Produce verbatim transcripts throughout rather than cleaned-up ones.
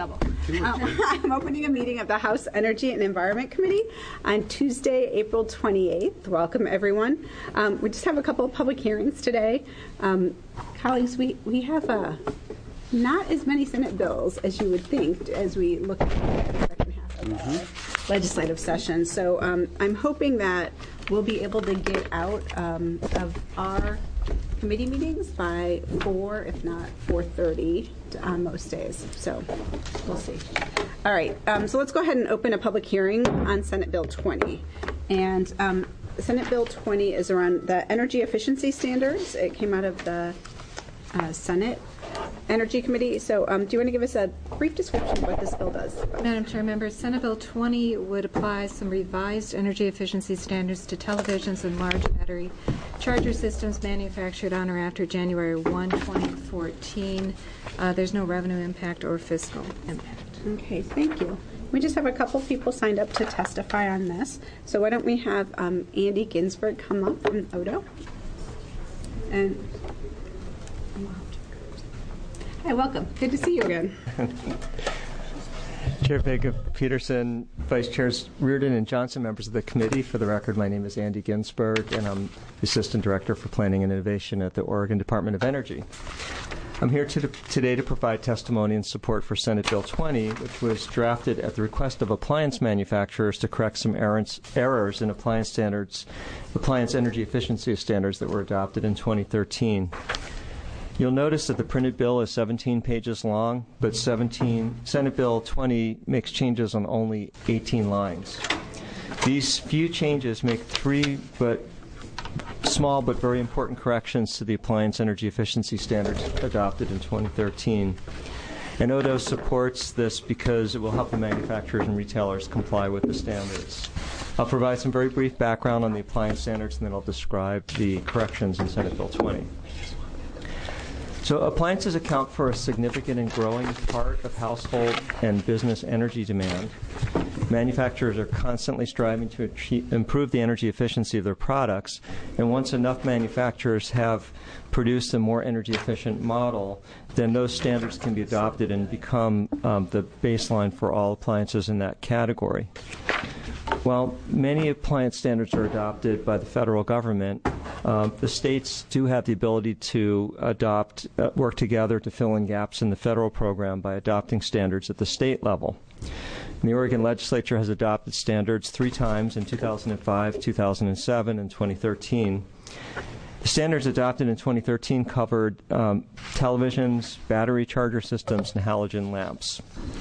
double. Um, I'm opening a meeting of the House Energy and Environment Committee on Tuesday, April twenty-eighth. Welcome, everyone. Um, we just have a couple of public hearings today. Um, colleagues, we, we have uh, not as many Senate bills as you would think as we look at the second half of the mm-hmm. legislative session. So um, I'm hoping that we'll be able to get out um, of our committee meetings by four, if not four thirty on most days. So we'll see. All right. Um, so let's go ahead and open a public hearing on Senate Bill twenty. And um, Senate Bill twenty is around the energy efficiency standards. It came out of the uh, Senate Energy Committee. So um, do you want to give us a brief description of what this bill does? Madam Chair, members, Senate Bill twenty would apply some revised energy efficiency standards to televisions and large battery charger systems manufactured on or after January first, twenty fourteen. Uh, there's no revenue impact or fiscal impact. Okay, thank you. We just have a couple people signed up to testify on this. So why don't we have um, Andy Ginsberg come up from O D O? And hi, welcome. Good to see you again. Chair Vega Peterson, Vice Chairs Reardon and Johnson, members of the committee. For the record, my name is Andy Ginsberg, and I'm the Assistant Director for Planning and Innovation at the Oregon Department of Energy. I'm here to, today to provide testimony and support for Senate Bill twenty, which was drafted at the request of appliance manufacturers to correct some errors, errors in appliance standards, appliance energy efficiency standards that were adopted in twenty thirteen. You'll notice that the printed bill is seventeen pages long, but seventeen, Senate Bill twenty makes changes on only eighteen lines. These few changes make three but small but very important corrections to the appliance energy efficiency standards adopted in twenty thirteen. And O D O supports this because it will help the manufacturers and retailers comply with the standards. I'll provide some very brief background on the appliance standards, and then I'll describe the corrections in Senate Bill twenty. So appliances account for a significant and growing part of household and business energy demand. Manufacturers are constantly striving to achieve, improve the energy efficiency of their products, and once enough manufacturers have produced a more energy efficient model, then those standards can be adopted and become um, the baseline for all appliances in that category. While many appliance standards are adopted by the federal government, um, the states do have the ability to adopt, uh, work together to fill in gaps in the federal program by adopting standards at the state level. And the Oregon legislature has adopted standards three times in two thousand five, two thousand seven, and twenty thirteen. The standards adopted in twenty thirteen covered um, televisions, battery charger systems, and halogen lamps.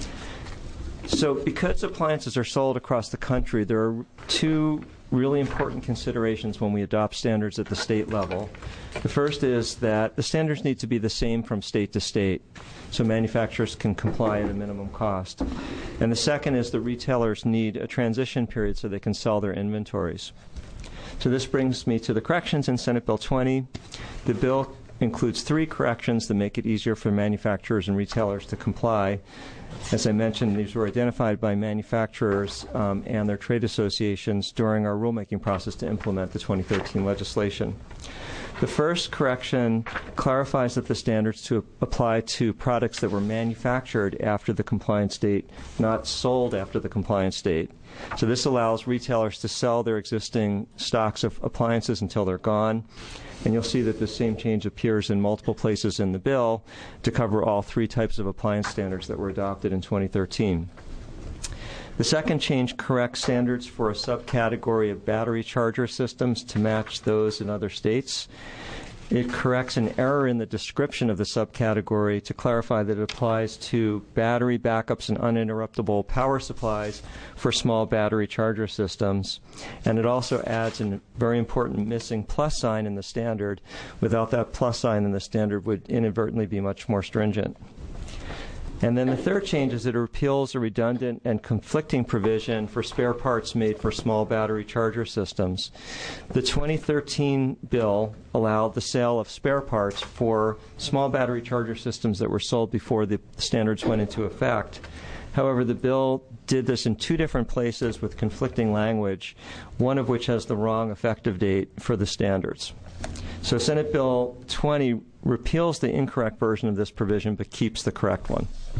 So because appliances are sold across the country, there are two really important considerations when we adopt standards at the state level. The first is that the standards need to be the same from state to state, so manufacturers can comply at a minimum cost. And the second is that retailers need a transition period so they can sell their inventories. So this brings me to the corrections in Senate Bill twenty. The bill includes three corrections that make it easier for manufacturers and retailers to comply. As I mentioned, these were identified by manufacturers um, and their trade associations during our rulemaking process to implement the twenty thirteen legislation. The first correction clarifies that the standards to apply to products that were manufactured after the compliance date, not sold after the compliance date. So this allows retailers to sell their existing stocks of appliances until they're gone. And you'll see that the same change appears in multiple places in the bill to cover all three types of appliance standards that were adopted in twenty thirteen. The second change corrects standards for a subcategory of battery charger systems to match those in other states. It corrects an error in the description of the subcategory to clarify that it applies to battery backups and uninterruptible power supplies for small battery charger systems. And it also adds a very important missing plus sign in the standard. Without that plus sign, then the standard would inadvertently be much more stringent. And then the third change is that it repeals a redundant and conflicting provision for spare parts made for small battery charger systems. The twenty thirteen bill allowed the sale of spare parts for small battery charger systems that were sold before the standards went into effect. However, the bill did this in two different places with conflicting language, one of which has the wrong effective date for the standards. So Senate Bill twenty repeals the incorrect version of this provision but keeps the correct one. So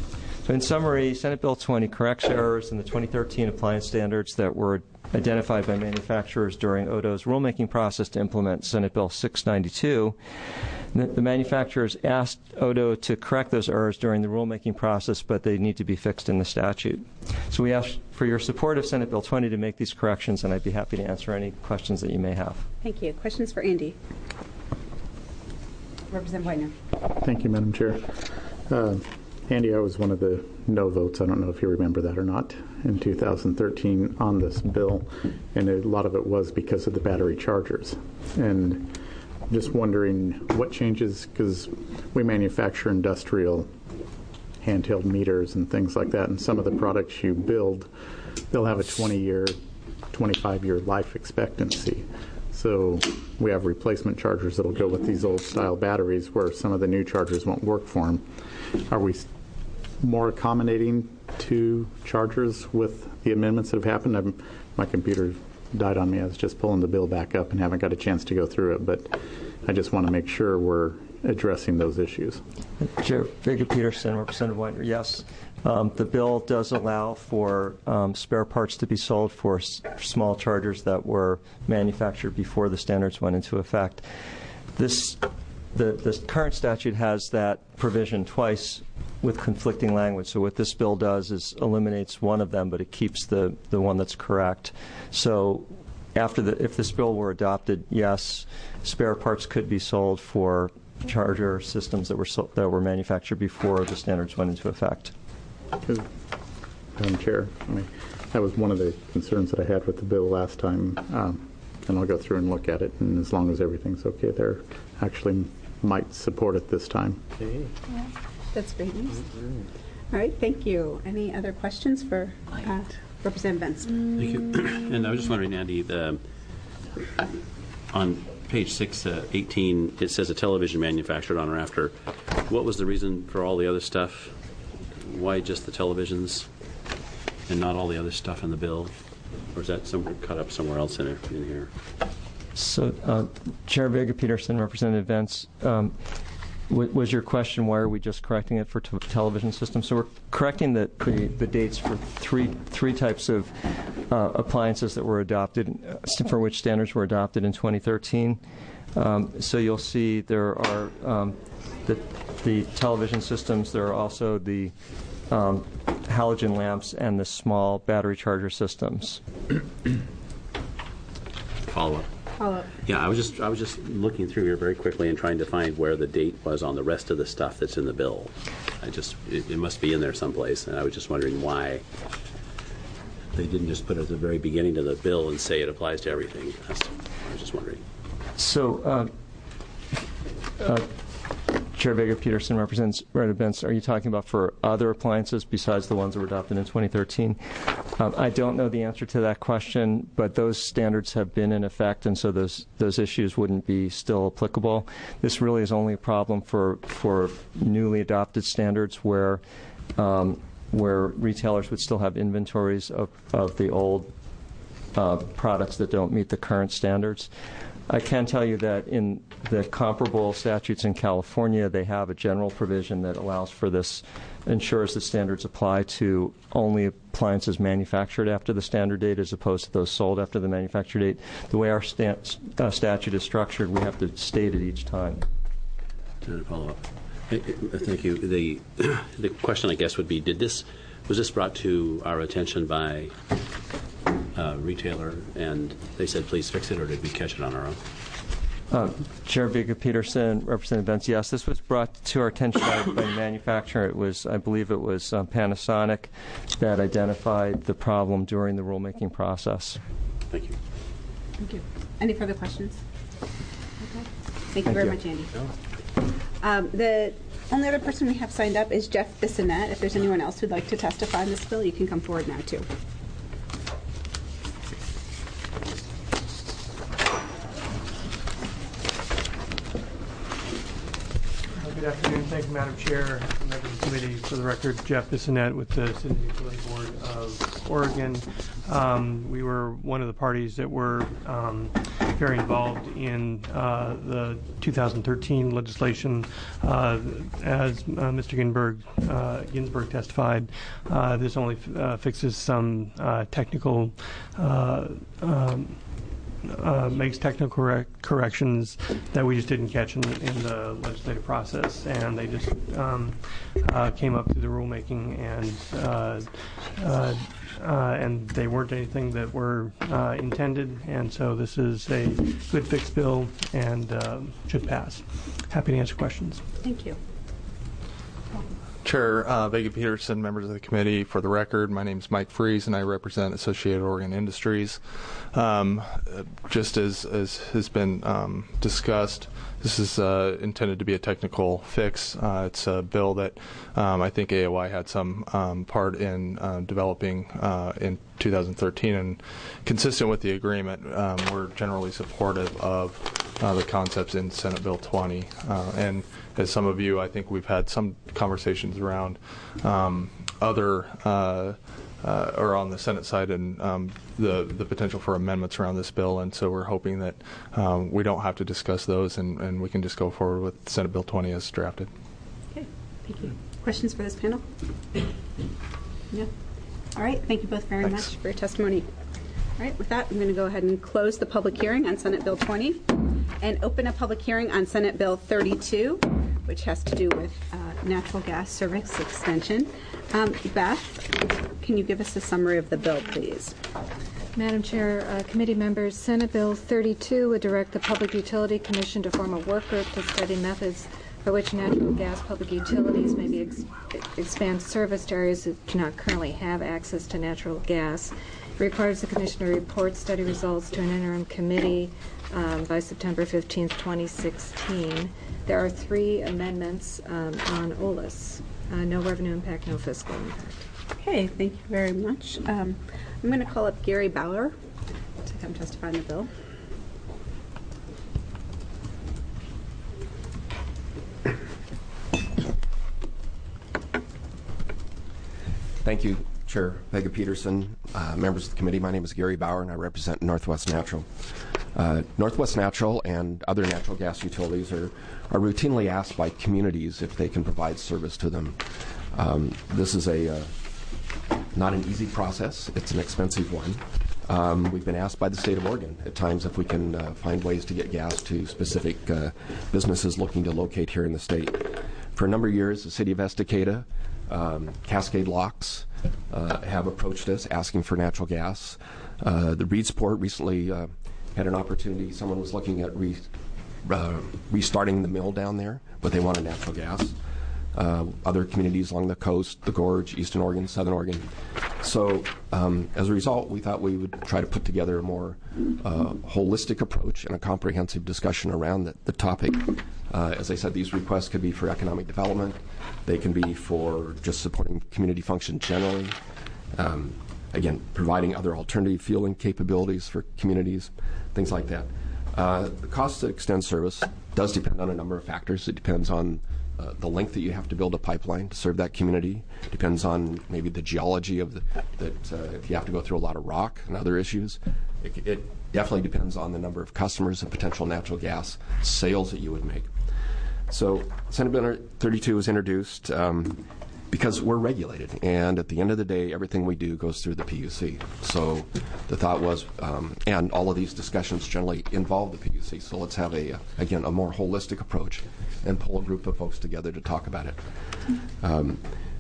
In summary, Senate Bill twenty corrects errors in the twenty thirteen appliance standards that were identified by manufacturers during O D O's rulemaking process to implement Senate Bill six ninety-two. The, the manufacturers asked O D O to correct those errors during the rulemaking process, but they need to be fixed in the statute. So we ask for your support of Senate Bill twenty to make these corrections, and I'd be happy to answer any questions that you may have. Thank you. Questions for Andy? Representative Whitener. Thank you, Madam Chair. Uh, Andy, I was one of the no votes. I don't know if you remember that or not in two thousand thirteen on this bill, and a lot of it was because of the battery chargers. And just wondering what changes, because we manufacture industrial handheld meters and things like that, and some of the products you build, they'll have a twenty-year, twenty-five-year life expectancy. So we have replacement chargers that'll go with these old style batteries where some of the new chargers won't work for them. Are we more accommodating to chargers with the amendments that have happened? I'm, my computer died on me. I was just pulling the bill back up and haven't got a chance to go through it, but I just want to make sure we're addressing those issues. Chair Vega Peterson, Representative Whitener, yes. Um, the bill does allow for um, spare parts to be sold for s- small chargers that were manufactured before the standards went into effect. This, the, the current statute has that provision twice with conflicting language. So what this bill does is eliminates one of them, but it keeps the, the one that's correct. So after the, if this bill were adopted, yes, spare parts could be sold for charger systems that were so, that were manufactured before the standards went into effect. Madam Chair, I mean, that was one of the concerns that I had with the bill last time, um, and I'll go through and look at it, and as long as everything's okay there, actually might support it this time. Okay. Yeah, that's great news. Mm-hmm. All right, thank you. Any other questions for uh, Representative Benson? Thank you. And I was just wondering, Andy, the, on page six eighteen, it says a television manufactured on or after. What was the reason for all the other stuff? Why just the televisions and not all the other stuff in the bill? Or is that some cut up somewhere else in, it, in here? So, uh, Chair Vega Peterson, Representative Vance, um, w- was your question why are we just correcting it for t- television systems? So we're correcting the, the, the dates for three three types of uh, appliances that were adopted, uh, for which standards were adopted in twenty thirteen. Um, so you'll see there are um, the, the television systems. There are also the um, halogen lamps and the small battery charger systems. Follow up. Follow up. Yeah, I was just I was just looking through here very quickly and trying to find where the date was on the rest of the stuff that's in the bill. I just it, it must be in there someplace, and I was just wondering why they didn't just put it at the very beginning of the bill and say it applies to everything. That's, I was just wondering. So, uh, uh, Chair Vega Peterson, represents Representative Benson. Are you talking about for other appliances besides the ones that were adopted in twenty thirteen? Um, I don't know the answer to that question, but those standards have been in effect, and so those those issues wouldn't be still applicable. This really is only a problem for for newly adopted standards where um, where retailers would still have inventories of, of the old uh, products that don't meet the current standards. I can tell you that in the comparable statutes in California, they have a general provision that allows for this, ensures that standards apply to only appliances manufactured after the standard date as opposed to those sold after the manufacture date. The way our sta- uh, statute is structured, we have to state it each time. To follow up. Thank you. The the question, I guess, would be: Did this was this brought to our attention by a retailer, and they said, "Please fix it," or did we catch it on our own? Uh, Chair Vega Peterson, Representative Benz, yes, this was brought to our attention by, by the manufacturer. It was, I believe, it was um, Panasonic that identified the problem during the rulemaking process. Thank you. Thank you. Any further questions? Okay. Thank you Thank very you. much, Andy. Um, the only other person we have signed up is Jeff Bissonette. If there's anyone else who'd like to testify on this bill, you can come forward now, too. Good afternoon. Thank you, Madam Chair, members of the Committee. For the record, Jeff Bissonette with the City Utility Board of Oregon. Um, we were one of the parties that were um, very involved in uh, the two thousand thirteen legislation. Uh, as uh, Mister Ginsburg, uh, Ginsburg testified, uh, this only f- uh, fixes some uh, technical uh, um, Uh, makes technical correct corrections that we just didn't catch in, in the legislative process, and they just um, uh, came up through the rulemaking, and uh, uh, uh, and they weren't anything that were uh, intended, and so this is a good fix bill and uh, should pass. Happy to answer questions. Thank you. Chair uh, Vega Peterson, members of the committee, for the record, my name is Mike Freeze, and I represent Associated Oregon Industries. Um, just as, as has been um, discussed, this is uh, intended to be a technical fix. Uh, it's a bill that um, I think A O I had some um, part in uh, developing uh, in two thousand thirteen, and consistent with the agreement, um, we're generally supportive of uh, the concepts in Senate Bill twenty. Uh, and as some of you, I think we've had some conversations around um, other uh, uh, or on the Senate side and um, the the potential for amendments around this bill, and so we're hoping that um, we don't have to discuss those, and, and we can just go forward with Senate Bill twenty as drafted. Okay, thank you. Questions for this panel? No. All right, thank you both very Thanks. much for your testimony. All right, with that, I'm going to go ahead and close the public hearing on Senate Bill twenty and open a public hearing on Senate Bill thirty-two, which has to do with uh, natural gas service extension. Um, Beth, can you give us a summary of the bill, please? Madam Chair, uh, committee members, Senate Bill thirty-two would direct the Public Utility Commission to form a work group to study methods by which natural gas public utilities may be ex- expand service to areas that do not currently have access to natural gas. It requires the Commission to report study results to an interim committee um, by September fifteenth, twenty sixteen. There are three amendments um, on O L A S. Uh, no revenue impact, no fiscal impact. Okay, thank you very much. Um, I'm going to call up Gary Bauer to come testify on the bill. Thank you, Chair Vega Peterson, uh, members of the committee. My name is Gary Bauer, and I represent Northwest Natural. Uh, Northwest Natural and other natural gas utilities are, are routinely asked by communities if they can provide service to them. Um, this is a uh, not an easy process. It's an expensive one. Um, we've been asked by the state of Oregon at times if we can uh, find ways to get gas to specific uh, businesses looking to locate here in the state. For a number of years, the city of Estacada, um, Cascade Locks uh, have approached us asking for natural gas. Uh, the Reedsport recently uh, had an opportunity. Someone was looking at re, uh, restarting the mill down there, but they wanted natural gas. Uh, other communities along the coast, the Gorge, Eastern Oregon, Southern Oregon. So um, as a result, we thought we would try to put together a more uh, holistic approach and a comprehensive discussion around the, the topic. Uh, as I said, these requests could be for economic development. They can be for just supporting community function generally. Um, again, providing other alternative fueling capabilities for communities, things like that. Uh, the cost to extend service does depend on a number of factors. It depends on Uh, the length that you have to build a pipeline to serve that community. Depends on maybe the geology of the, that uh, if you have to go through a lot of rock and other issues. It, it definitely depends on the number of customers and potential natural gas sales that you would make. So Senate Bill thirty-two was introduced um, because we're regulated, and at the end of the day, everything we do goes through the P U C. So the thought was, um, and all of these discussions generally involve the P U C, so let's have, a again, a more holistic approach and pull a group of folks together to talk about it. Um,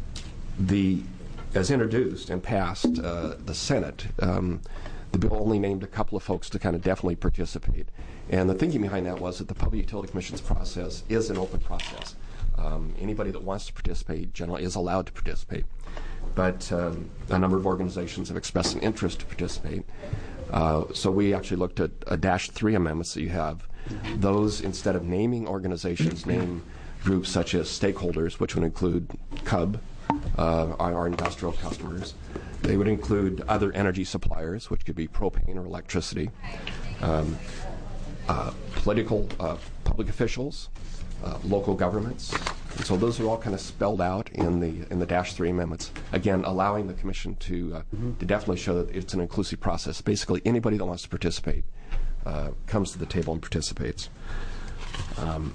the, as introduced and passed uh, the Senate, um, the bill only named a couple of folks to kind of definitely participate. And the thinking behind that was that the Public Utility Commission's process is an open process. Um, anybody that wants to participate generally is allowed to participate. But um, a number of organizations have expressed an interest to participate. Uh, so we actually looked at a dash three amendments that you have. Those, instead of naming organizations, name groups such as stakeholders, which would include C U B, uh, our, our industrial customers. They would include other energy suppliers, which could be propane or electricity, um, uh, political uh, public officials, uh, local governments, And so those are all kind of spelled out in the in the dash three amendments. Again, allowing the commission to uh, mm-hmm. to definitely show that it's an inclusive process. Basically, anybody that wants to participate uh, comes to the table and participates. Um,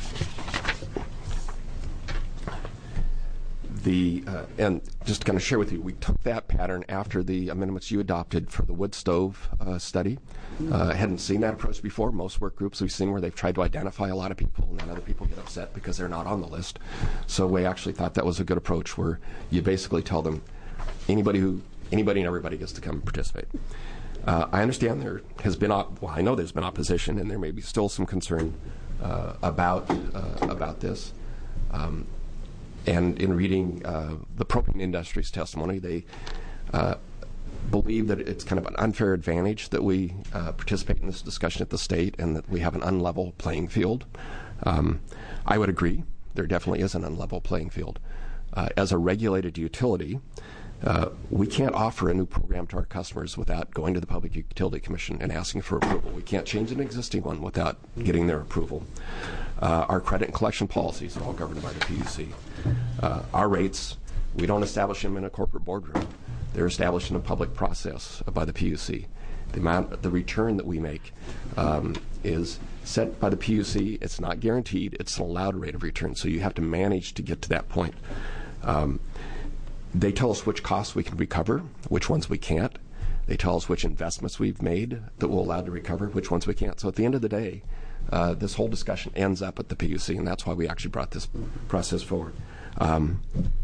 The, uh, and just to kind of share with you, we took that pattern after the amendments you adopted for the wood stove uh, study. Uh, hadn't seen that approach before. Most work groups we've seen where they've tried to identify a lot of people, and then other people get upset because they're not on the list. So we actually thought that was a good approach, where you basically tell them anybody who anybody and everybody gets to come and participate. Uh, I understand there has been op- well, I know there's been opposition, and there may be still some concern uh, about uh, about this. Um, And in reading uh, the propane industry's testimony, they uh, believe that it's kind of an unfair advantage that we uh, participate in this discussion at the state and that we have an unlevel playing field. Um, I would agree. There definitely is an unlevel playing field. Uh, as a regulated utility, uh, we can't offer a new program to our customers without going to the Public Utility Commission and asking for approval. We can't change an existing one without getting their approval. Uh, our credit and collection policies are all governed by the P U C. Uh, our rates, we don't establish them in a corporate boardroom. They're established in a public process by the P U C. The amount, the return that we make um, is set by the P U C. It's not guaranteed. It's an allowed rate of return. So you have to manage to get to that point. Um, they tell us which costs we can recover, which ones we can't. They tell us which investments we've made that we're allowed to recover, which ones we can't. So at the end of the day, uh, this whole discussion ends up at the P U C, and that's why we actually brought this process forward. Um,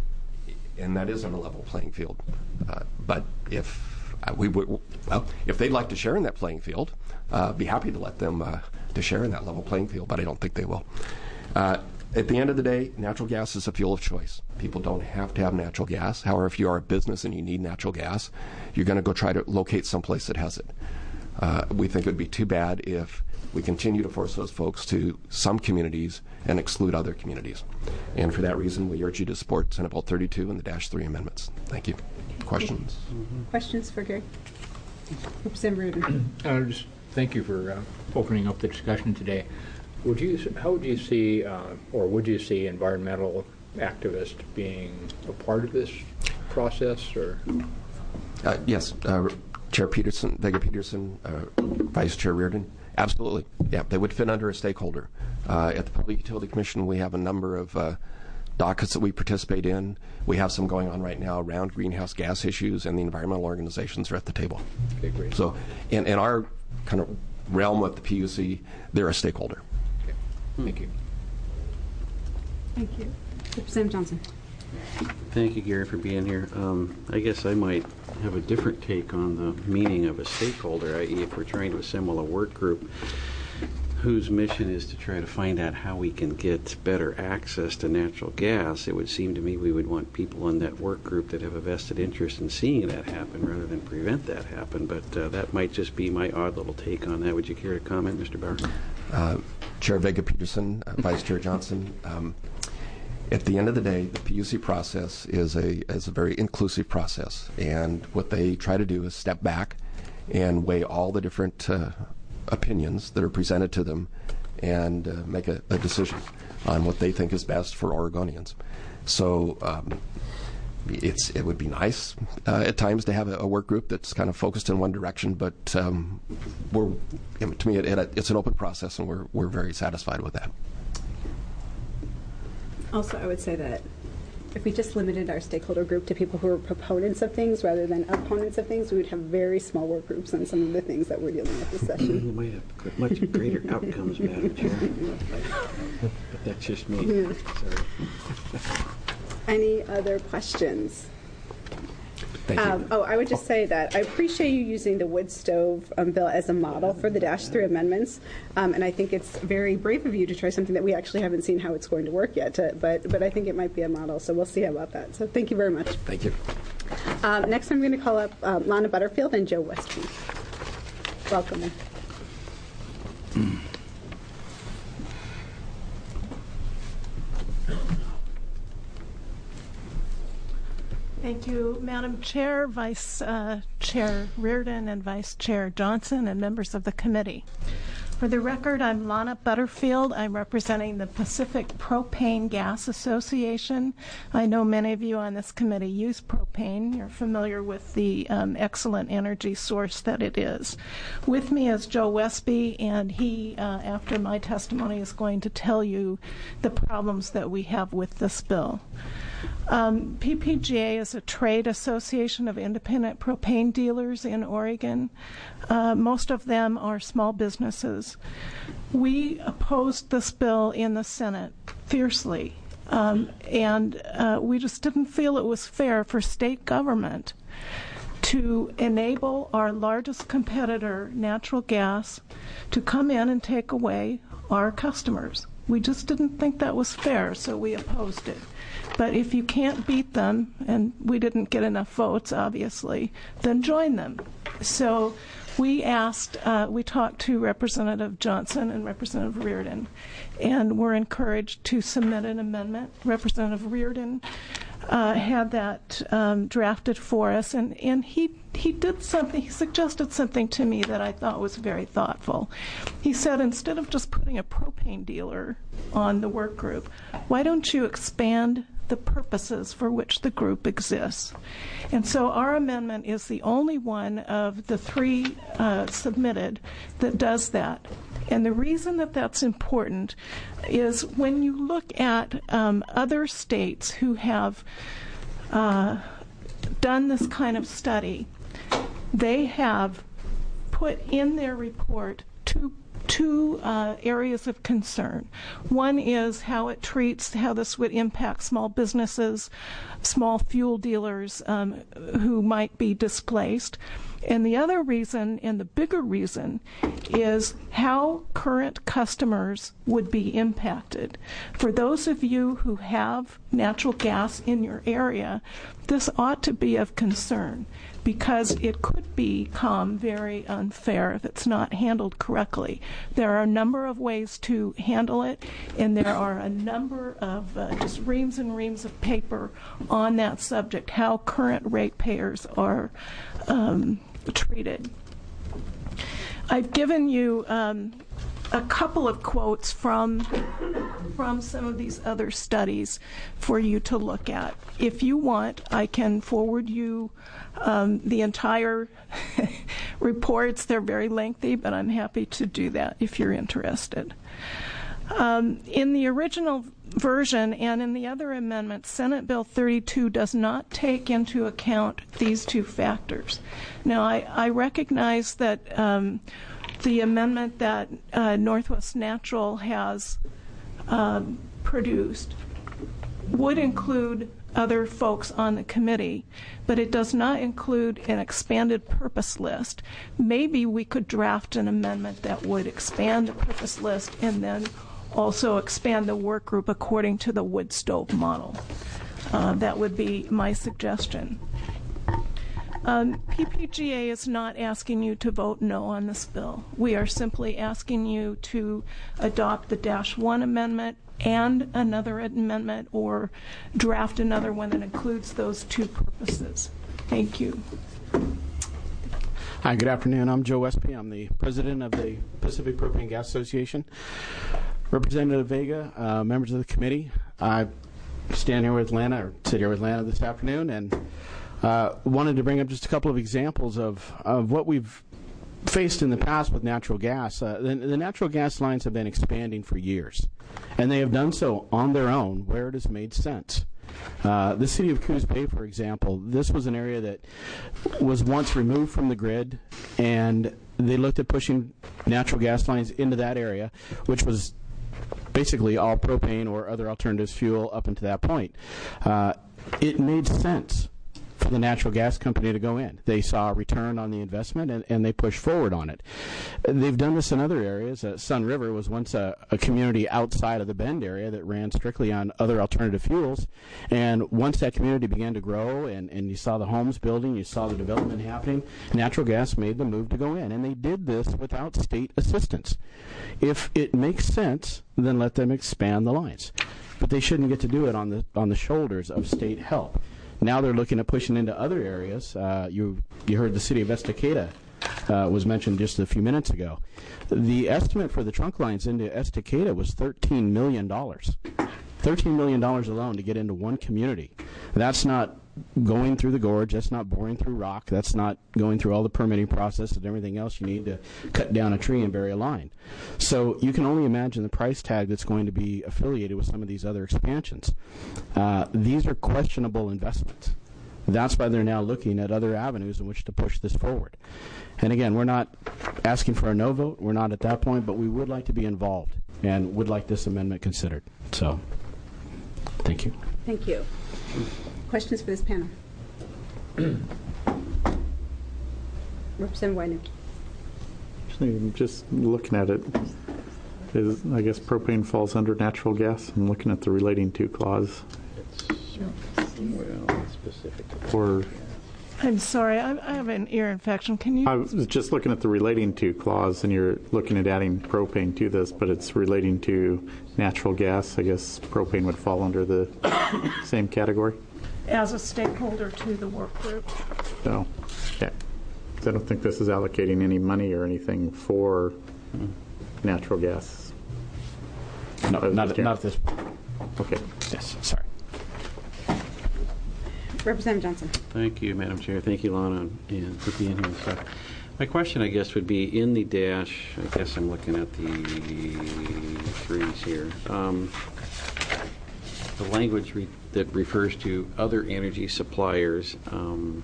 and that is on a level playing field. Uh, but if uh, we would, well, if they'd like to share in that playing field, uh, be happy to let them uh, to share in that level playing field. But I don't think they will. Uh, At the end of the day, natural gas is a fuel of choice. People don't have to have natural gas. However, if you are a business and you need natural gas, you're going to go try to locate someplace that has it. Uh, we think it would be too bad if we continue to force those folks to some communities and exclude other communities. And for that reason, we urge you to support Senate Bill thirty-two and the Dash three amendments. Thank you. Questions? Mm-hmm. Questions for Gary? Representative Rudin. Uh, just thank you for uh, opening up the discussion today. Would you, how would you see, uh, or would you see environmental activists being a part of this process, or? Uh, yes, uh, Chair Peterson, Vega Peterson, uh, Vice Chair Reardon, absolutely. Yeah, they would fit under a stakeholder. Uh, at the Public Utility Commission, we have a number of uh, dockets that we participate in. We have some going on right now around greenhouse gas issues, and the environmental organizations are at the table. Okay, great. So, in, in our kind of realm with the P U C, they're a stakeholder. Thank you. Thank you. Representative Johnson. Thank you, Gary, for being here. Um, I guess I might have a different take on the meaning of a stakeholder, that is if we're trying to assemble a work group whose mission is to try to find out how we can get better access to natural gas, it would seem to me we would want people in that work group that have a vested interest in seeing that happen rather than prevent that happen. But uh, that might just be my odd little take on that. Would you care to comment, Mister Bauer? Uh, Chair Vega Peterson, uh, Vice Chair Johnson, um, at the end of the day, the P U C process is a is a very inclusive process, and what they try to do is step back and weigh all the different uh, opinions that are presented to them and uh, make a, a decision on what they think is best for Oregonians. So um, it's it would be nice uh, at times to have a, a work group that's kind of focused in one direction, but um, we're to me it, it, it's an open process, and we're we're very satisfied with that. Also, I would say that if we just limited our stakeholder group to people who are proponents of things rather than opponents of things, we would have very small work groups on some of the things that we're dealing with this session. We might have much greater outcomes, Madam Chair. But that's just me. Yeah. Sorry. Any other questions? Thank you. Um, oh, I would just say that I appreciate you using the wood stove um, bill as a model for the Dash three amendments, um, and I think it's very brave of you to try something that we actually haven't seen how it's going to work yet, to, but, but I think it might be a model, so we'll see about that. So thank you very much. Thank you. Um, next I'm going to call up uh, Lana Butterfield and Joe Westby. Welcome. Thank you, Madam Chair, Vice uh, Chair Reardon, and Vice Chair Johnson, and members of the committee. For the record, I'm Lana Butterfield. I'm representing the Pacific Propane Gas Association. I know many of you on this committee use propane. You're familiar with the um, excellent energy source that it is. With me is Joe Westby, and he, uh, after my testimony, is going to tell you the problems that we have with this bill. Um, P P G A is a trade association of independent propane dealers in Oregon. Uh, most of them are small businesses. We opposed this bill in the Senate fiercely, um, and uh, we just didn't feel it was fair for state government to enable our largest competitor, natural gas, to come in and take away our customers. We just didn't think that was fair, so we opposed it. But if you can't beat them, and we didn't get enough votes, obviously, then join them. So we asked, uh, we talked to Representative Johnson and Representative Reardon, and were encouraged to submit an amendment. Representative Reardon uh, had that um, drafted for us, and, and he he did something, he suggested something to me that I thought was very thoughtful. He said, instead of just putting a propane dealer on the work group, why don't you expand the purposes for which the group exists? And so our amendment is the only one of the three uh, submitted that does that. And the reason that that's important is when you look at um, other states who have uh, done this kind of study, they have put in their report two two uh, areas of concern. One is how it treats, how this would impact small businesses, small fuel dealers um, who might be displaced. And the other reason, and the bigger reason, is how current customers would be impacted. For those of you who have natural gas in your area, this ought to be of concern, because it could become very unfair if it's not handled correctly. There are a number of ways to handle it, and there are a number of uh, just reams and reams of paper on that subject, how current ratepayers are um, treated. I've given you um, a couple of quotes from from some of these other studies for you to look at. If you want, I can forward you um, the entire reports. They're very lengthy, but I'm happy to do that if you're interested. Um, in the original version and in the other amendments, Senate Bill thirty-two does not take into account these two factors. Now, I, I recognize that um, the amendment that uh, Northwest Natural has um, produced would include other folks on the committee, but it does not include an expanded purpose list. Maybe we could draft an amendment that would expand the purpose list and then also expand the work group according to the wood stove model. Uh, that would be my suggestion. Um, P P G A is not asking you to vote no on this bill. We are simply asking you to adopt the dash one amendment and another amendment, or draft another one that includes those two purposes. Thank you. Hi, good afternoon. I'm Joe Westby. I'm the president of the Pacific Propane Gas Association. Representative Vega, uh, members of the committee, I stand here with Lana, or sit here with Lana this afternoon, and uh, wanted to bring up just a couple of examples of, of what we've faced in the past with natural gas. Uh, the, the natural gas lines have been expanding for years, and they have done so on their own where it has made sense. Uh, the city of Coos Bay, for example, this was an area that was once removed from the grid, and they looked at pushing natural gas lines into that area, which was basically all propane or other alternatives fuel up until that point. Uh, it made sense for the natural gas company to go in. They saw a return on the investment, and, and they pushed forward on it. They've done this in other areas. Uh, Sun River was once a, a community outside of the Bend area that ran strictly on other alternative fuels, and once that community began to grow and, and you saw the homes building, you saw the development happening, natural gas made the move to go in, and they did this without state assistance. If it makes sense, then let them expand the lines. But they shouldn't get to do it on the on the shoulders of state help. Now they're looking at pushing into other areas. Uh, you you heard the city of Estacada uh, was mentioned just a few minutes ago. The estimate for the trunk lines into Estacada was thirteen million dollars. thirteen million dollars alone to get into one community. That's not going through the gorge, that's not boring through rock, that's not going through all the permitting process and everything else you need to cut down a tree and bury a line. So you can only imagine the price tag that's going to be affiliated with some of these other expansions. Uh, these are questionable investments. That's why they're now looking at other avenues in which to push this forward. And again, we're not asking for a no vote, we're not at that point, but we would like to be involved and would like this amendment considered. So, thank you. Thank you. Questions for this panel? Representative Wyden. Actually, just looking at it, is, I guess propane falls under natural gas. I'm looking at the relating to clause. Well, specific to Or I'm sorry, I, I have an ear infection. Can you? I was just looking at the relating to clause, and you're looking at adding propane to this, but it's relating to natural gas. I guess propane would fall under the same category. As a stakeholder to the work group. So, yeah. I don't think this is allocating any money or anything for natural gas. No, not, not at this. Okay. Yes, sorry. Representative Johnson. Thank you, Madam Chair. Thank you, Lana, and for being here and stuff. My question, I guess, would be in the dash. I guess I'm looking at the threes here. Um, the language re that refers to other energy suppliers um,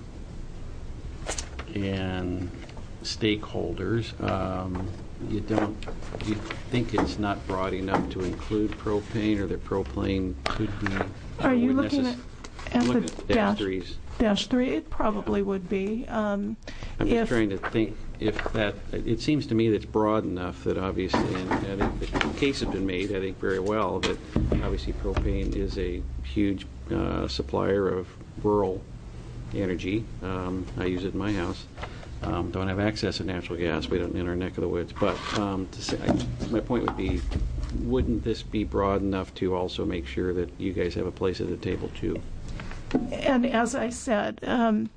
and stakeholders. Um, you don't. Do you think it's not broad enough to include propane, or that propane could be? Are you looking at? At the at dash, threes. dash three, it probably would be. Um, I'm just if, trying to think if that, it seems to me that's broad enough that obviously, and I think the case has been made, I think very well, that obviously propane is a huge uh, supplier of rural energy. Um, I use it in my house. Um, don't have access to natural gas. We don't in our neck of the woods. But um, to say, I, my point would be, wouldn't this be broad enough to also make sure that you guys have a place at the table too? And as I said, um,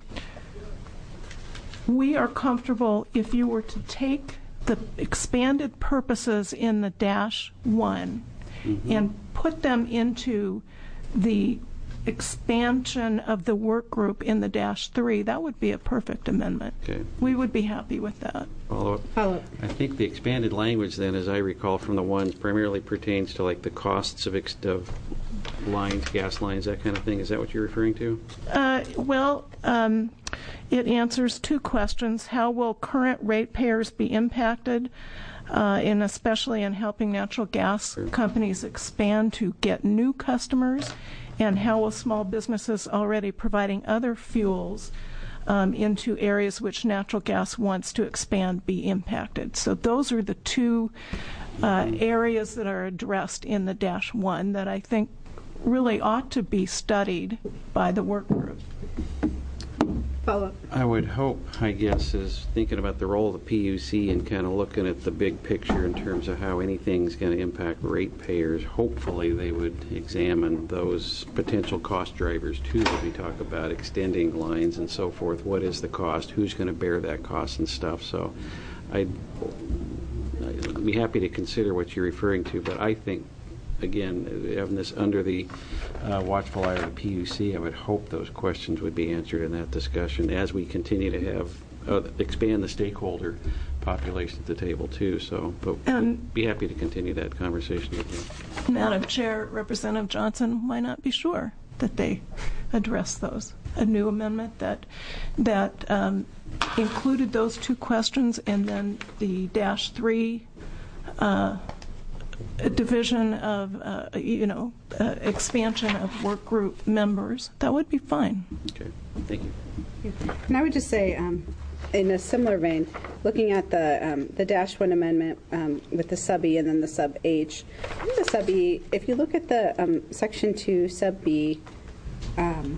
we are comfortable if you were to take the expanded purposes in the dash one mm-hmm. and put them into the expansion of the work group in the dash three, that would be a perfect amendment. Okay. We would be happy with that. Follow up. Follow up. I think the expanded language then, as I recall from the ones, primarily pertains to like the costs of, ex of lines, gas lines, that kind of thing. Is that what you're referring to? Uh, well, um, it answers two questions. How will current ratepayers be impacted, uh, and especially in helping natural gas sure. companies expand to get new customers? And how will small businesses already providing other fuels um, into areas which natural gas wants to expand be impacted? So those are the two uh, areas that are addressed in the dash one that I think really ought to be studied by the work group. Follow up. I would hope, I guess, is thinking about the role of the P U C and kind of looking at the big picture in terms of how anything's going to impact ratepayers. Hopefully they would examine those potential cost drivers too that we talk about, extending lines and so forth. What is the cost? Who's going to bear that cost and stuff? So I'd, I'd be happy to consider what you're referring to, but I think, again, having this under the uh, watchful eye of the P U C, I would hope those questions would be answered in that discussion as we continue to have uh, expand the stakeholder population at the table too. So, but we'd be happy to continue that conversation with you. Madam Chair, Representative Johnson, why not be sure that they address those? A new amendment that that um, included those two questions, and then the dash three. Uh, division of, uh, you know, uh, expansion of work group members, that would be fine. Okay, thank you. And I would just say, um, in a similar vein, looking at the um, the dash one amendment um, with the sub E and then the sub H, the sub E, if you look at the um, section two sub B, um,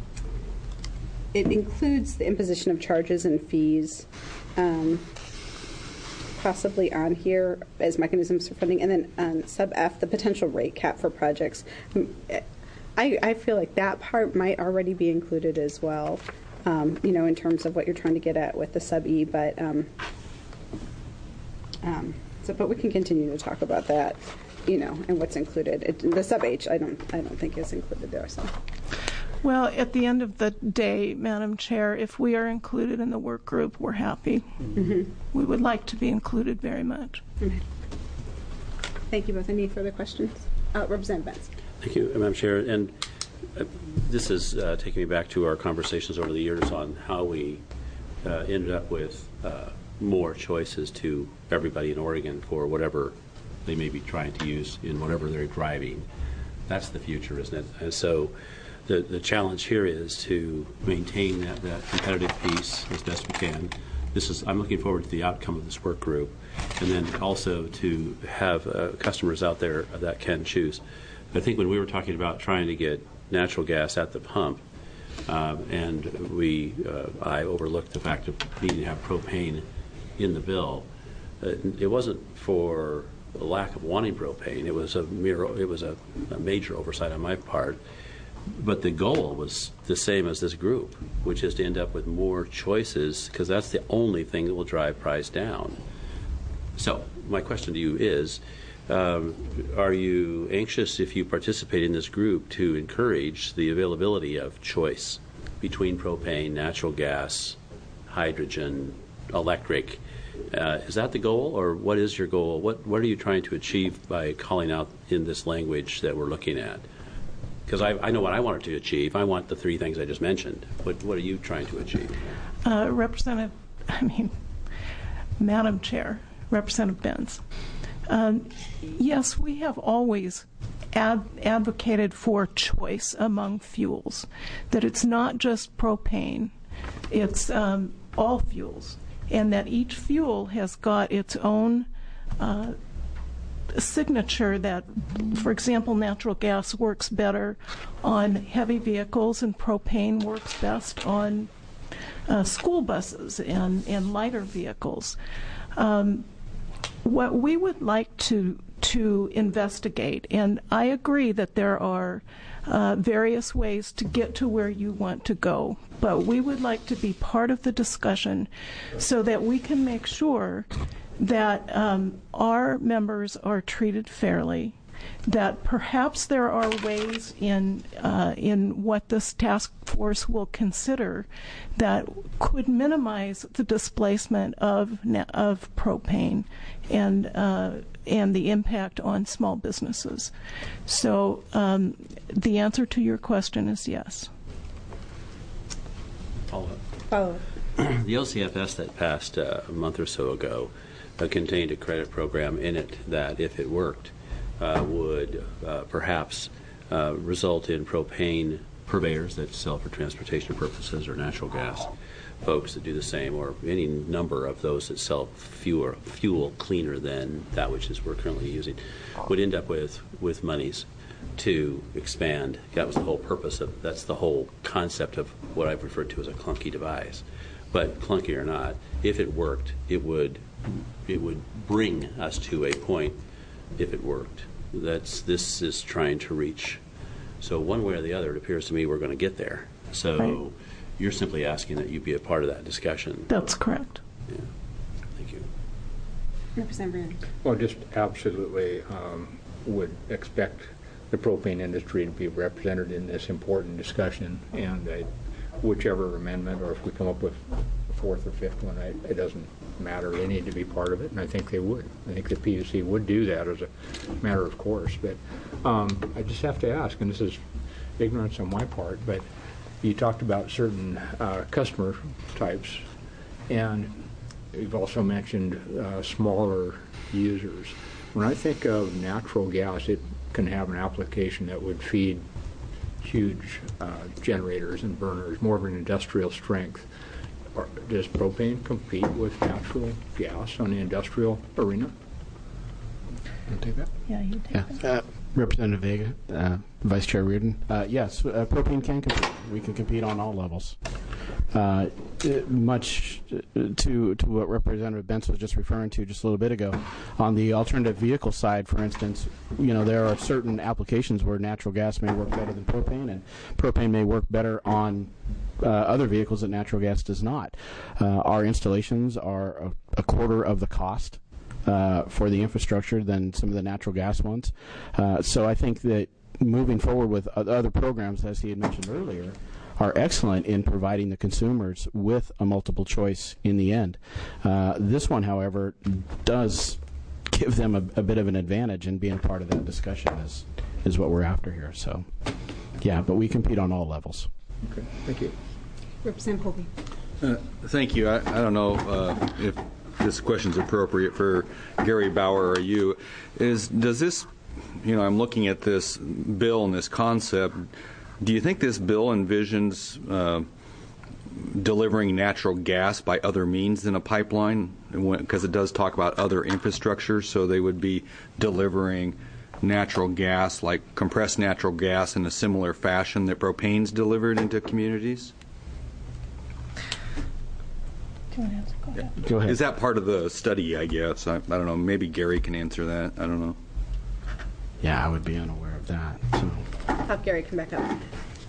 it includes the imposition of charges and fees. Um, possibly on here as mechanisms for funding, and then um, sub F, the potential rate cap for projects. I, I feel like that part might already be included as well. um, you know, in terms of what you're trying to get at with the sub-E, but um, um, so, but we can continue to talk about that, you know, and what's included. It, the sub-H, I don't, I don't think is included there, so. Well, at the end of the day, Madam Chair, if we are included in the work group, we're happy. Mm-hmm. We would like to be included very much. Okay. Thank you both. Any further questions? Uh, Representative Benz. Thank you, Madam Chair. And uh, this is uh, taking me back to our conversations over the years on how we uh, ended up with uh, more choices to everybody in Oregon for whatever they may be trying to use in whatever they're driving. That's the future, isn't it? And so the, the challenge here is to maintain that, that competitive piece as best we can. This is, I'm looking forward to the outcome of this work group, and then also to have uh, customers out there that can choose. I think when we were talking about trying to get natural gas at the pump, um, and we, uh, I overlooked the fact of needing to have propane in the bill, uh, it wasn't for a lack of wanting propane. It was a mere, it was a, a major oversight on my part. But the goal was the same as this group, which is to end up with more choices, because that's the only thing that will drive price down. So my question to you is, um, are you anxious, if you participate in this group, to encourage the availability of choice between propane, natural gas, hydrogen, electric? Uh, is that the goal, or what is your goal? What, what are you trying to achieve by calling out in this language that we're looking at? Because I, I know what I wanted to achieve. I want the three things I just mentioned. What, what are you trying to achieve? Uh, Representative, I mean, Madam Chair, Representative Benz. Um, yes, we have always ad advocated for choice among fuels, that it's not just propane, it's um, all fuels, and that each fuel has got its own uh, signature that, for example, natural gas works better on heavy vehicles and propane works best on uh, school buses and, and lighter vehicles. Um, what we would like to to investigate, and I agree that there are uh, various ways to get to where you want to go, but we would like to be part of the discussion so that we can make sure that um, our members are treated fairly, that perhaps there are ways in uh, in what this task force will consider that could minimize the displacement of of propane and uh, and the impact on small businesses. So um, the answer to your question is yes. Follow up. Follow up. The L C F S that passed uh, a month or so ago uh, contained a credit program in it that, if it worked, uh, would uh, perhaps uh, result in propane purveyors that sell for transportation purposes, or natural gas folks that do the same, or any number of those that sell fuel, fuel cleaner than that which is we're currently using, would end up with, with monies to expand. That was the whole purpose of, that's the whole concept of what I've referred to as a clunky device. But clunky or not, if it worked, it would it would bring us to a point, if it worked, that's this is trying to reach. So one way or the other, it appears to me we're going to get there. So right. You're simply asking that you be a part of that discussion. That's correct. Yeah. Thank you. Representative Brand. Well, just absolutely um, would expect the propane industry to be represented in this important discussion, and uh, whichever amendment, or if we come up with a fourth or fifth one, I, it doesn't matter. They need to be part of it, and I think they would. I think the P U C would do that as a matter of course. But um, I just have to ask, and this is ignorance on my part, but you talked about certain uh, customer types, and you've also mentioned uh, smaller users. When I think of natural gas, it can have an application that would feed huge uh, generators and burners, more of an industrial strength. Or does propane compete with natural gas on the industrial arena? You take that? Yeah, you take yeah. that. Uh, Representative Vega, uh, Vice Chair Reardon. Uh, yes, uh, propane can compete. We can compete on all levels. Uh, much to to what Representative Bentz was just referring to just a little bit ago, on the alternative vehicle side, for instance, you know, there are certain applications where natural gas may work better than propane, and propane may work better on uh, other vehicles that natural gas does not. Uh, our installations are a, a quarter of the cost uh, for the infrastructure than some of the natural gas ones. Uh, so I think that moving forward with other programs, as he had mentioned earlier, are excellent in providing the consumers with a multiple choice in the end. Uh, this one, however, does give them a, a bit of an advantage in being part of that discussion is, is what we're after here. So, yeah, but we compete on all levels. Okay, thank you. Representative Colby. Uh, thank you. I, I don't know uh, if this question is appropriate for Gary Bauer or you. Is does this, you know, I'm looking at this bill and this concept. Do you think this bill envisions uh, delivering natural gas by other means than a pipeline? Because it does talk about other infrastructure, so they would be delivering natural gas, like compressed natural gas, in a similar fashion that propane's delivered into communities? Go ahead. Go ahead. Go ahead. Is that part of the study, I guess? I, I don't know. Maybe Gary can answer that. I don't know. Yeah, I would be unaware of that. So. Have Gary come back up.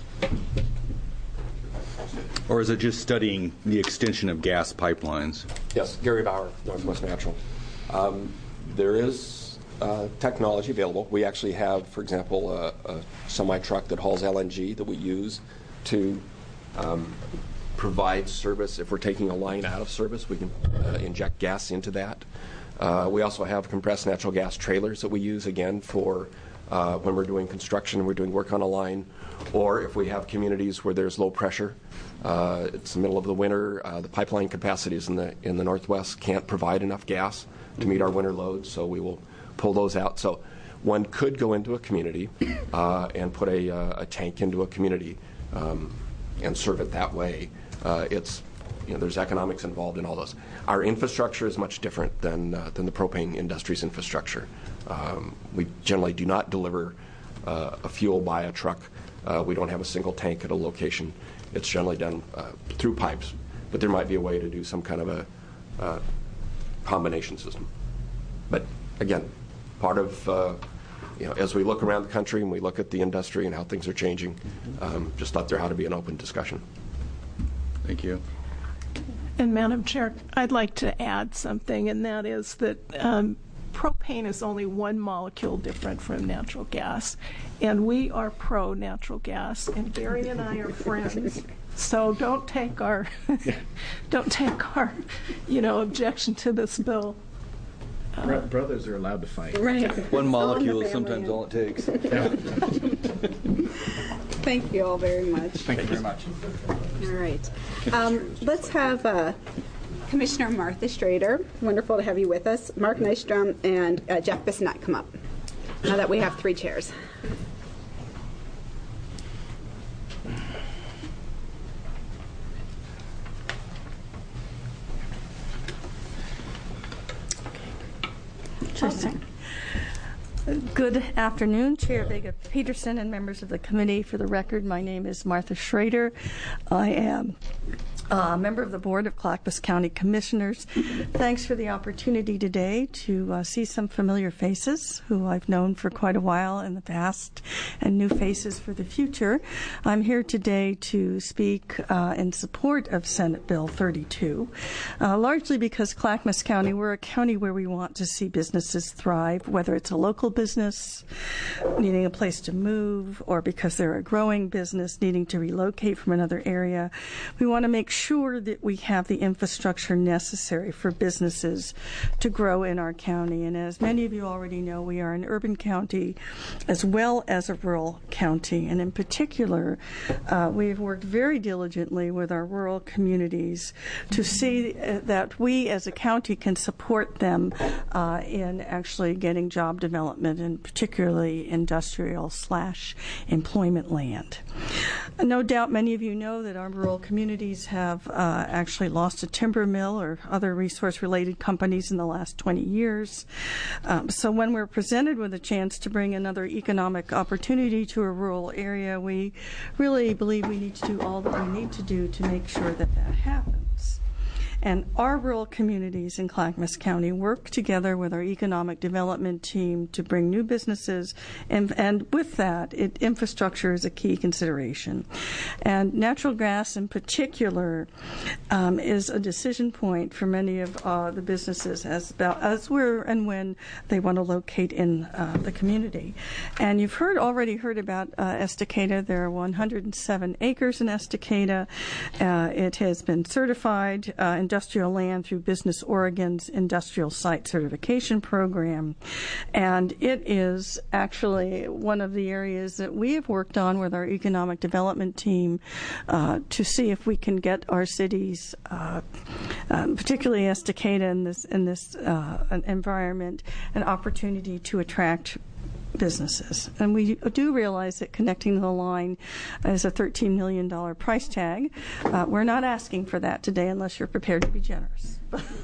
Or is it just studying the extension of gas pipelines? Yes, Gary Bauer, Northwest Natural. Um, there is uh, technology available. We actually have, for example, a, a semi-truck that hauls L N G that we use to um, provide service. If we're taking a line out of service, we can uh, inject gas into that. Uh, we also have compressed natural gas trailers that we use, again, for uh, when we're doing construction, we're doing work on a line, or if we have communities where there's low pressure. Uh, it's the middle of the winter. Uh, the pipeline capacities in the in the Northwest can't provide enough gas to meet our winter loads, so we will pull those out. So one could go into a community uh, and put a, uh, a tank into a community um, and serve it that way. Uh, it's You know, there's economics involved in all those. Our infrastructure is much different than uh, than the propane industry's infrastructure. Um, we generally do not deliver uh, a fuel by a truck. Uh, we don't have a single tank at a location. It's generally done uh, through pipes, but there might be a way to do some kind of a uh, combination system. But again, part of uh, you know, as we look around the country and we look at the industry and how things are changing, um, just thought there ought to be an open discussion. Thank you. And Madam Chair, I'd like to add something, and that is that um, propane is only one molecule different from natural gas, and we are pro natural gas, and Gary and I are friends. So don't take our don't take our you know objection to this bill. Uh, Brothers are allowed to fight. Right. One molecule is All in the sometimes family. all it takes. Thank you all very much. Thank you very much. All right. Um, let's have uh, Commissioner Martha Strader. Wonderful to have you with us. Mark Nystrom and uh, Jeff Bissonette come up. Now that we have three chairs. Interesting. Good afternoon, Chair Vega Peterson and members of the committee. For the record, my name is Martha Schrader. I am a member of the Board of Clackamas County Commissioners. Thanks for the opportunity today to uh, see some familiar faces who I've known for quite a while in the past and new faces for the future. I'm here today to speak uh, in support of Senate Bill thirty-two, uh, largely because Clackamas County, we're a county where we want to see businesses thrive, whether it's a local business needing a place to move or because they're a growing business needing to relocate from another area. We want to make sure that we have the infrastructure necessary for businesses to grow in our county. And as many of you already know, we are an urban county as well as a rural county. And in particular, uh, we've worked very diligently with our rural communities to see uh, that we as a county can support them uh, in actually getting job development, and particularly industrial slash employment land. No doubt many of you know that our rural communities have have uh, actually lost a timber mill or other resource-related companies in the last twenty years. Um, so when we're presented with a chance to bring another economic opportunity to a rural area, we really believe we need to do all that we need to do to make sure that that happens. And our rural communities in Clackamas County work together with our economic development team to bring new businesses, and, and with that, it, infrastructure is a key consideration. And natural gas in particular um, is a decision point for many of uh, the businesses as, about, as where and when they want to locate in uh, the community. And you've heard already heard about uh, Estacada. There are one hundred seven acres in Estacada. Uh, it has been certified uh, in industrial land through Business Oregon's Industrial Site Certification Program. And it is actually one of the areas that we have worked on with our economic development team uh, to see if we can get our cities, uh, um, particularly Estacada in this, in this uh, environment, an opportunity to attract businesses. And we do realize that connecting the line is a thirteen million dollars price tag. Uh, we're not asking for that today unless you're prepared to be generous.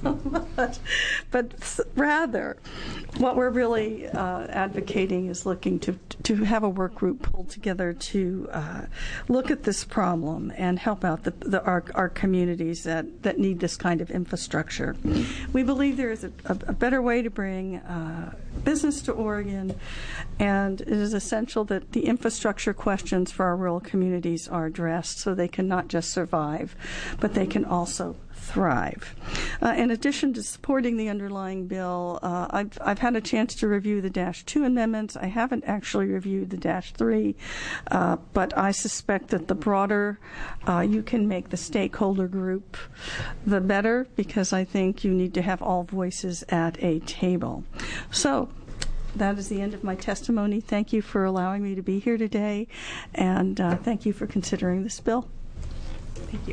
but, but rather, what we're really uh, advocating is looking to to have a work group pulled together to uh, look at this problem and help out the, the, our, our communities that, that need this kind of infrastructure. We believe there is a, a, a better way to bring uh, business to Oregon, and it is essential that the infrastructure questions for our rural communities are addressed so they can not just survive, but they can also thrive. Uh, in addition to supporting the underlying bill, uh, I've, I've had a chance to review the Dash two amendments. I haven't actually reviewed the Dash three, uh, but I suspect that the broader uh, you can make the stakeholder group, the better, because I think you need to have all voices at a table. So that is the end of my testimony. Thank you for allowing me to be here today, and uh, thank you for considering this bill. Thank you.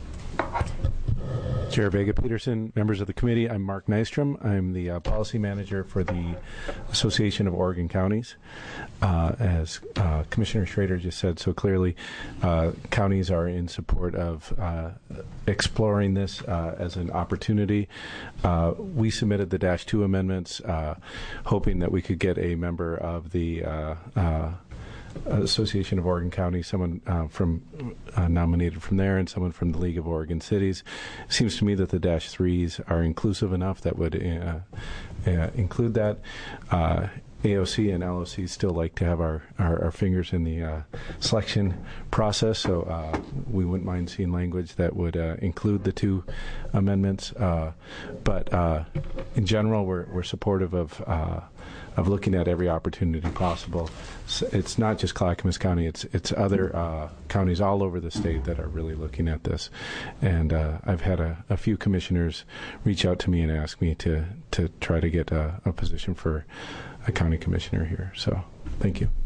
Chair Vega-Peterson, members of the committee, I'm Mark Nystrom. I'm the uh, policy manager for the Association of Oregon Counties. Uh, as uh, Commissioner Schrader just said so clearly, uh, counties are in support of uh, exploring this uh, as an opportunity. Uh, we submitted the Dash two amendments, uh, hoping that we could get a member of the uh, uh, Association of Oregon Counties, someone uh, from uh, nominated from there, and someone from the League of Oregon Cities. It seems to me that the Dash threes are inclusive enough that would uh, uh, include that. Uh, A O C and L O C still like to have our, our, our fingers in the uh, selection process, so uh, we wouldn't mind seeing language that would uh, include the two amendments. Uh, but uh, in general, we're, we're supportive of uh, of looking at every opportunity possible. So it's not just Clackamas County, it's it's other uh, counties all over the state that are really looking at this. And uh, I've had a, a few commissioners reach out to me and ask me to, to try to get a, a position for a county commissioner here. So thank you.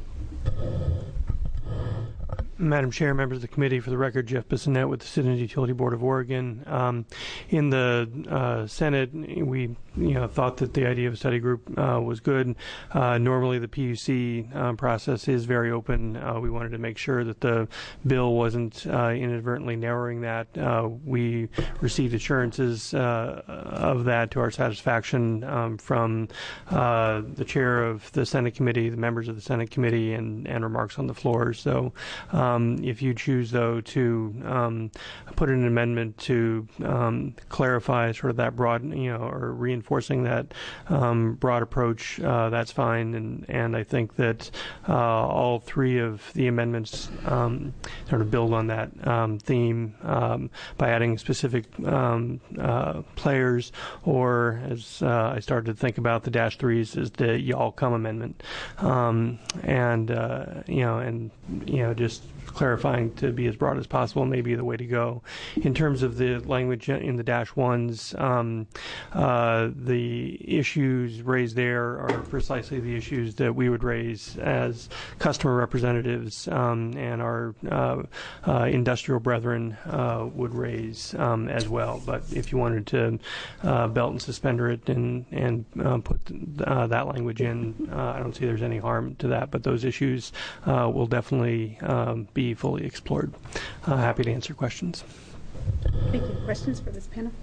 Madam Chair, members of the committee, for the record, Jeff Bissonette with the Citizens Utility Board of Oregon. Um, in the uh, Senate, we you know thought that the idea of a study group uh, was good. Uh, normally, the P U C um, process is very open. Uh, we wanted to make sure that the bill wasn't uh, inadvertently narrowing that. Uh, we received assurances uh, of that to our satisfaction um, from uh, the chair of the Senate committee, the members of the Senate committee, and, and remarks on the floor. So. Um, Um, if you choose, though, to um, put in an amendment to um, clarify sort of that broad, you know, or reinforcing that um, broad approach, uh, that's fine. And, and I think that uh, all three of the amendments um, sort of build on that um, theme um, by adding specific um, uh, players, or as uh, I started to think about the Dash threes, is the Y'all Come amendment. Um, and, uh, you know, and, you know, just clarifying to be as broad as possible may be the way to go. In terms of the language in the Dash ones, um, uh, the issues raised there are precisely the issues that we would raise as customer representatives um, and our uh, uh, industrial brethren uh, would raise um, as well. But if you wanted to uh, belt and suspender it and, and uh, put uh, that language in, uh, I don't see there's any harm to that. But those issues uh, will definitely um, be fully explored. Uh, happy to answer questions. Thank you. Questions for this panel?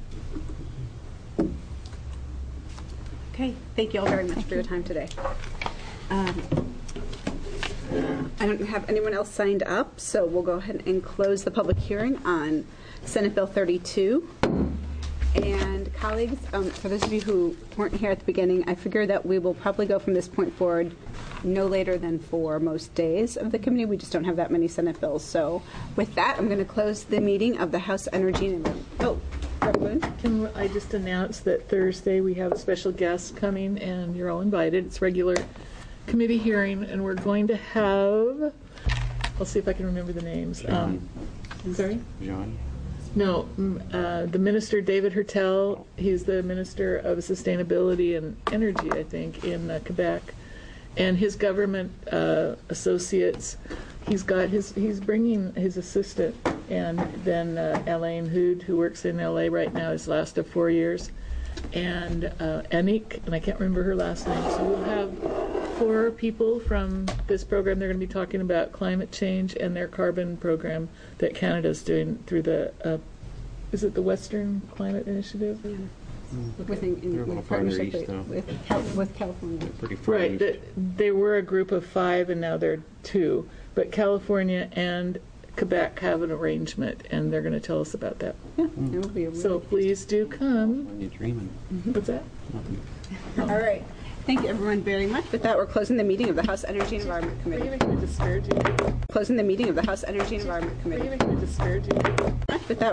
Okay, thank you all very much for your time today. Um, I don't have anyone else signed up, so we'll go ahead and close the public hearing on Senate Bill thirty-two. And colleagues, um, for those of you who weren't here at the beginning, I figure that we will probably go from this point forward no later than for most days of the committee. We just don't have that many Senate bills. So with that, I'm going to close the meeting of the House Energy and... Oh, Can I just announce that Thursday we have a special guest coming, and you're all invited. It's regular committee hearing, and we're going to have, I'll see if I can remember the names. Um, sorry? John? No, mm, uh, the minister, David Hertel. He's the Minister of Sustainability and Energy, I think, in uh, Quebec. And his government uh, associates, he's got his, he's bringing his assistant, and then uh, Elaine Hood, who works in L A right now, is last of four years, and uh, Anik, and I can't remember her last name. So we'll have four people from this program. They're going to be talking about climate change and their carbon program that Canada's doing through the, uh, is it the Western Climate Initiative? Yeah. Okay. With, in, in, with partnership east, with, with, Cal with California. Right. The, they were a group of five, and now they're two. But California and Quebec have an arrangement, and they're going to tell us about that. Yeah, mm. It will be a really so please do come. What are you dreaming? Mm-hmm. What's that? All right. Thank you, everyone, very much. With that, we're closing the meeting of the House Energy and Environment Committee. Are you going to disparage you? Closing the meeting of the House Energy and Environment Committee. Are you going to disparage you? With that,